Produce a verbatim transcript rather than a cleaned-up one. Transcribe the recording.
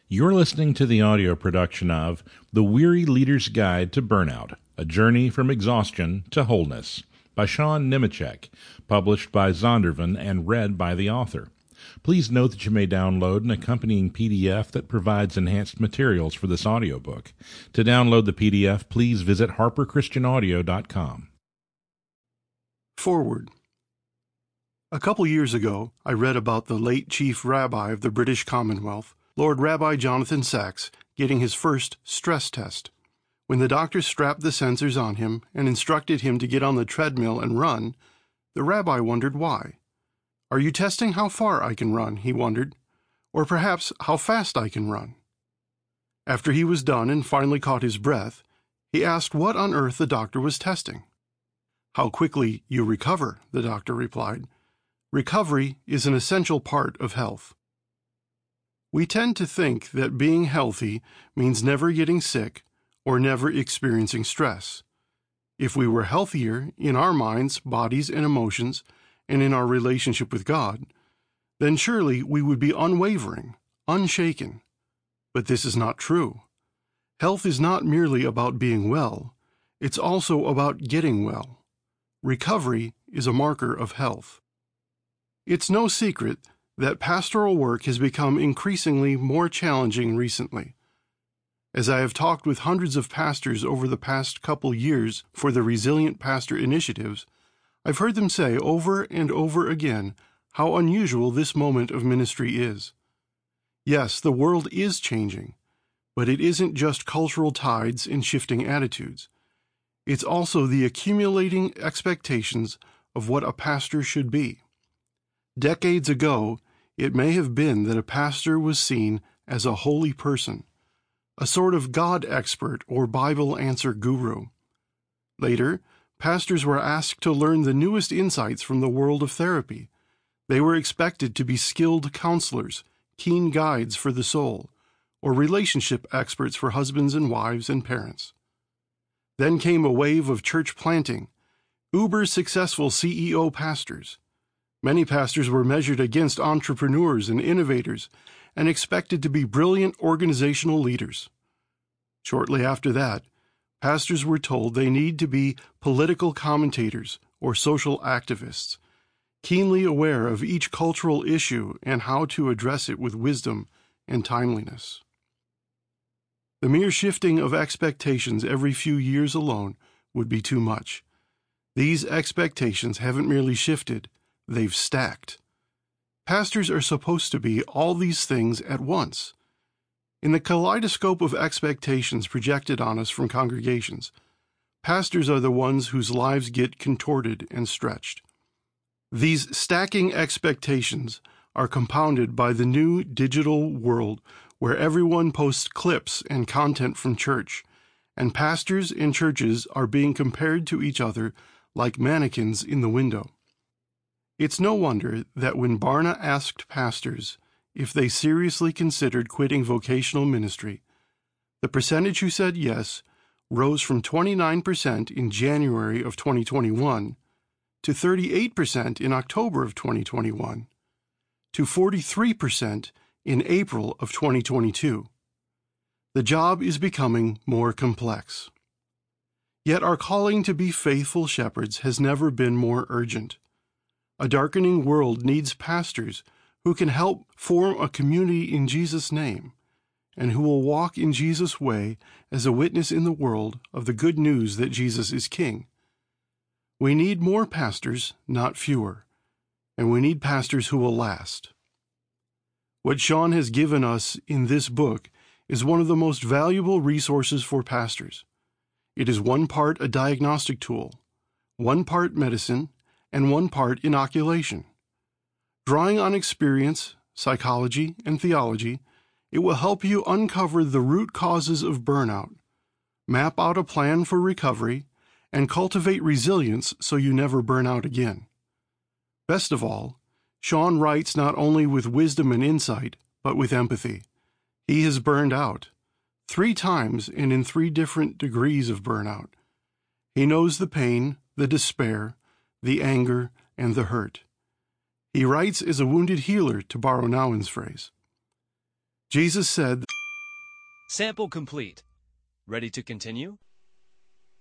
You're listening to the audio production of The Weary Leader's Guide to Burnout, A Journey from Exhaustion to Wholeness by Sean Nemechek, published by Zondervan and read by the author. Please note that you may download an accompanying P D F that provides enhanced materials for this audiobook. To download the P D F, please visit harper christian audio dot com. Forward. A couple years ago, I read about the late Chief Rabbi of the British Commonwealth, Lord Rabbi Jonathan Sacks, getting his first stress test. When the doctor strapped the sensors on him and instructed him to get on the treadmill and run, the rabbi wondered why. "Are you testing how far I can run?" he wondered, "or perhaps how fast I can run?" After he was done and finally caught his breath, he asked what on earth the doctor was testing. "How quickly you recover," the doctor replied. "Recovery is an essential part of health." We tend to think that being healthy means never getting sick or never experiencing stress. If we were healthier in our minds, bodies, and emotions, and in our relationship with God, then surely we would be unwavering, unshaken. But this is not true. Health is not merely about being well, it's also about getting well. Recovery is a marker of health. It's no secret that pastoral work has become increasingly more challenging recently. As I have talked with hundreds of pastors over the past couple years for the Resilient Pastor initiatives, I've heard them say over and over again how unusual this moment of ministry is. Yes, the world is changing, but it isn't just cultural tides and shifting attitudes. It's also the accumulating expectations of what a pastor should be. Decades ago, it may have been that a pastor was seen as a holy person, a sort of God expert or Bible answer guru. Later, pastors were asked to learn the newest insights from the world of therapy. They were expected to be skilled counselors, keen guides for the soul, or relationship experts for husbands and wives and parents. Then came a wave of church planting, uber-successful C E O pastors. Many pastors were measured against entrepreneurs and innovators and expected to be brilliant organizational leaders. Shortly after that, pastors were told they need to be political commentators or social activists, keenly aware of each cultural issue and how to address it with wisdom and timeliness. The mere shifting of expectations every few years alone would be too much. These expectations haven't merely shifted, they've stacked. Pastors are supposed to be all these things at once. In the kaleidoscope of expectations projected on us from congregations, pastors are the ones whose lives get contorted and stretched. These stacking expectations are compounded by the new digital world where everyone posts clips and content from church, and pastors and churches are being compared to each other like mannequins in the window. It's no wonder that when Barna asked pastors if they seriously considered quitting vocational ministry, the percentage who said yes rose from twenty-nine percent in January of twenty twenty-one to thirty-eight percent in October of twenty twenty-one to forty-three percent in April of twenty twenty-two. The job is becoming more complex. Yet our calling to be faithful shepherds has never been more urgent. A darkening world needs pastors who can help form a community in Jesus' name and who will walk in Jesus' way as a witness in the world of the good news that Jesus is King. We need more pastors, not fewer, and we need pastors who will last. What Sean has given us in this book is one of the most valuable resources for pastors. It is one part a diagnostic tool, one part medicine, and one part inoculation. Drawing on experience, psychology, and theology, it will help you uncover the root causes of burnout, map out a plan for recovery, and cultivate resilience so you never burn out again. Best of all, Sean writes not only with wisdom and insight, but with empathy. He has burned out, three times and in three different degrees of burnout. He knows the pain, the despair, the anger, and the hurt. He writes as a wounded healer, to borrow Nouwen's phrase. Jesus said Sample complete. Ready to continue?